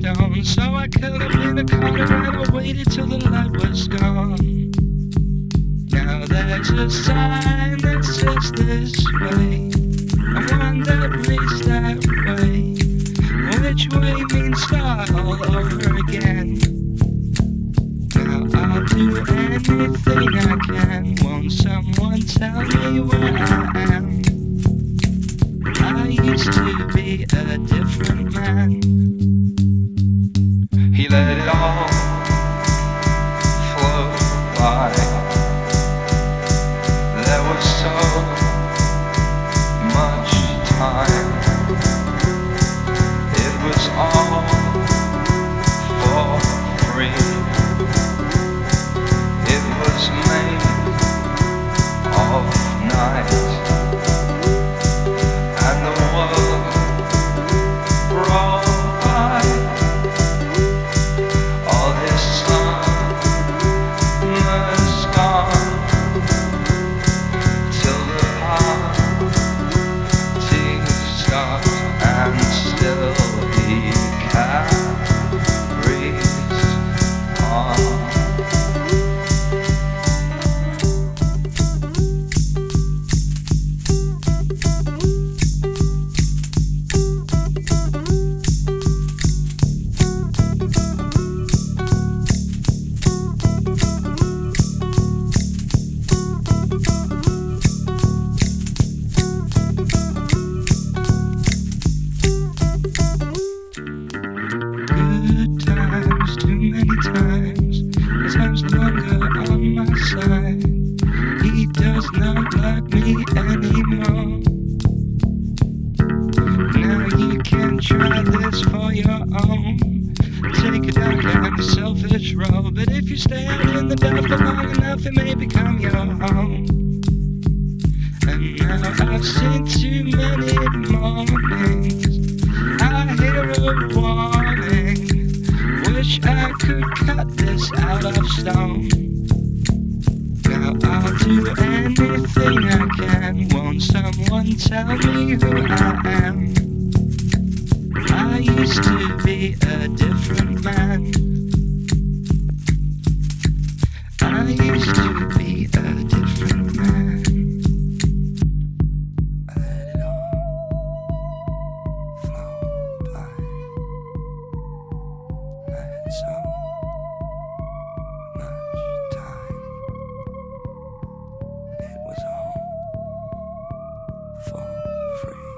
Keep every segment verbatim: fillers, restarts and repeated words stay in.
stone. So I curled up in a corner and I waited till the light was gone. Now there's a sign that says this way, and one that reads that way. Which way means start all over again. Now I'll do anything I can. Won't someone tell me where I am? I used to be a different man. He let it all flow by. There was so much time. It was all for free. It was made of night. And the world rolled by. All this summer's gone, till the party starts, and still he carries on. Too many times, his time's no longer on my side. He does not like me anymore. Now you can try this for your own. Take a dark and selfish role, but if you stay out in the dark for long enough, it may become your home. And now I've seen too many mornings. I hear a warning. Wish I could cut this out of stone. Now I'll do anything I can. Won't someone tell me who I am? I used to be a different man. I used to be a different man. I let it all flow by. I had so much time. It was all for free.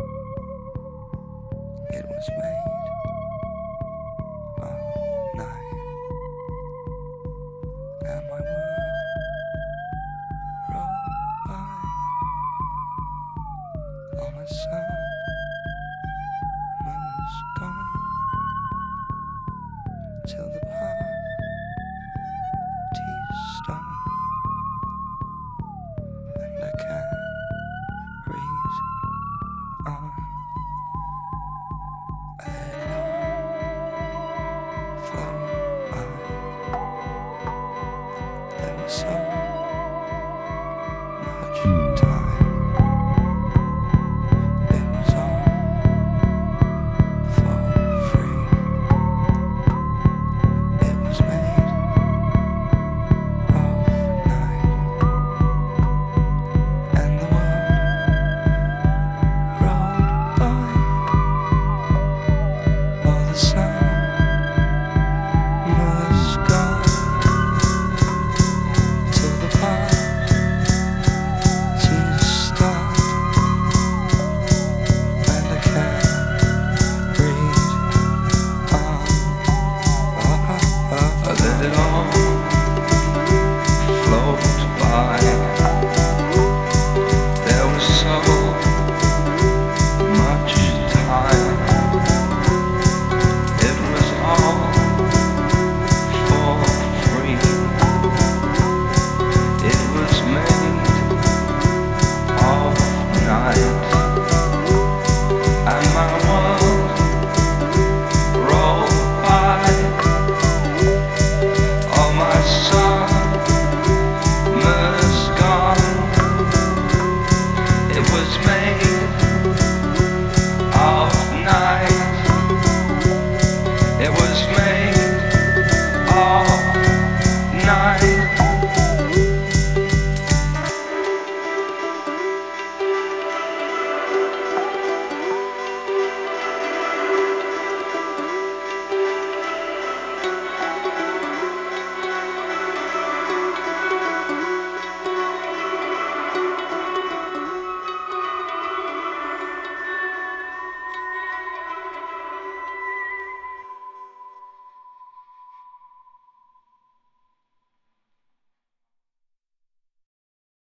It was made of night. And my world rolled by. All my summer's gone, till the parties start, and I carries on. I let it all flow by. There was so